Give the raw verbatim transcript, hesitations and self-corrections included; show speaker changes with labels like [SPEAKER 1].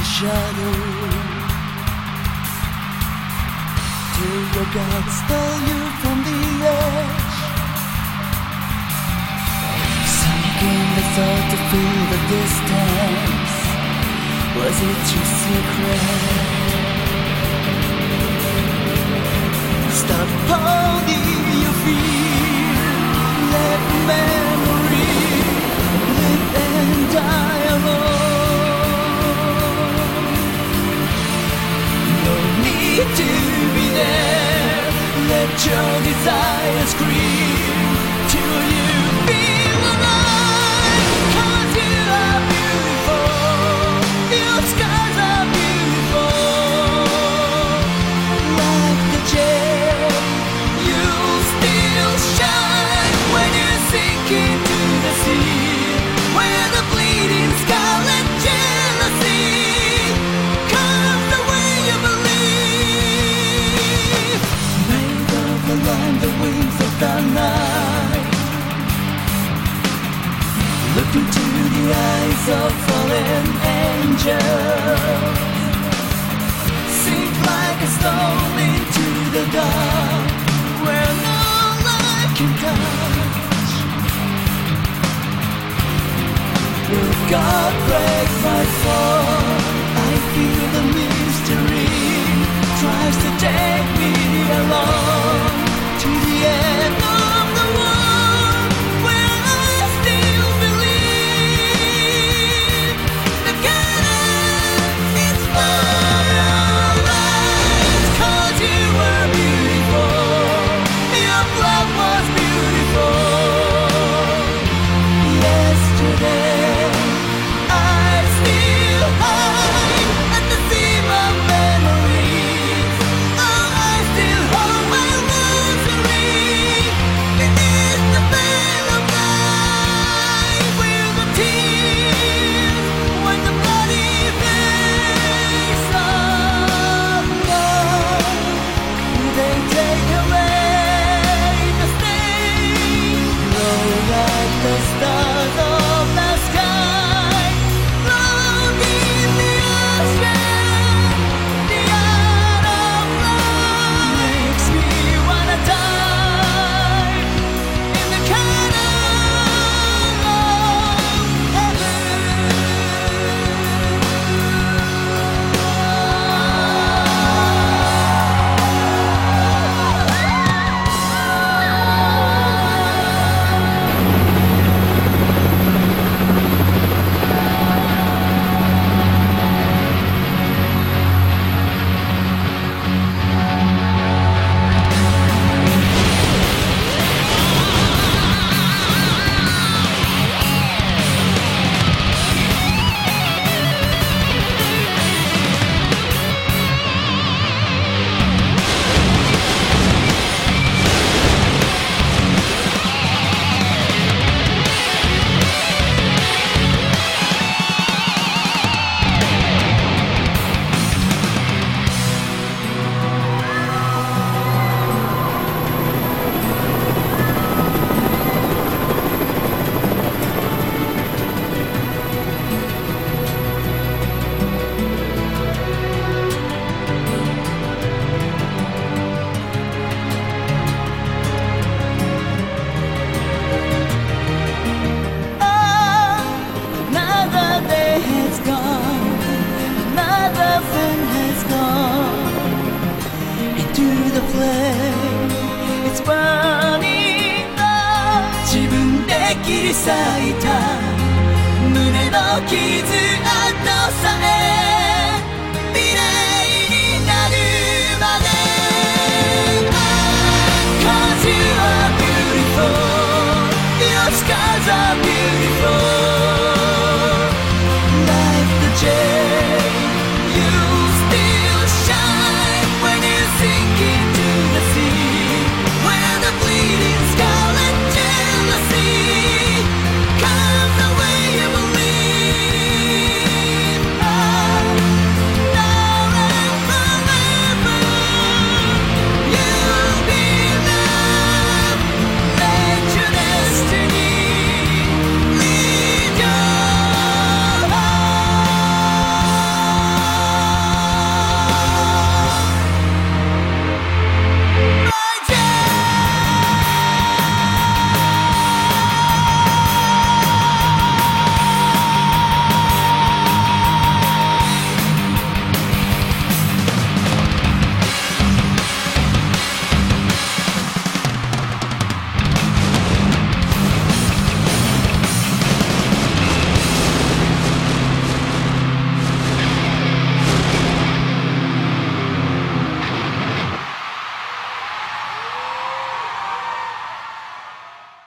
[SPEAKER 1] shadow till your God stole you from the edge. Sinking the thought to feel the distance. Was it your secret? Stop holding your fear. Let memory live and die alone. No need to be there. Let your desire scream till you feel alive. 'Cause you are beautiful. Your scars are beautiful. Like the gem, you'll still shine when you sink into the sea, where the bleeding scarlet jealousy comes the way you believe. Made of along the wings of the night, look into the eyes of fallen angels. Sink like a stone into the dark, where no light can touch. Will God break my fall? I feel the mystery tries to take me along to the end of the world, where I still believe the God is for your eyes. 'Cause you were beautiful, your blood was beautiful. Yesterday I still hide at the seam of memories. Oh, I still hold my rosary beneath the veil of night, where the tears when the bloody face of love. They take away the stain, glow like the stars of the sky, float in the ocean. The art of love makes me wanna die in the canal of heaven. Another day has gone, another friend has gone into the flame. It's burning up. 自分で切り裂いた胸の傷跡さえ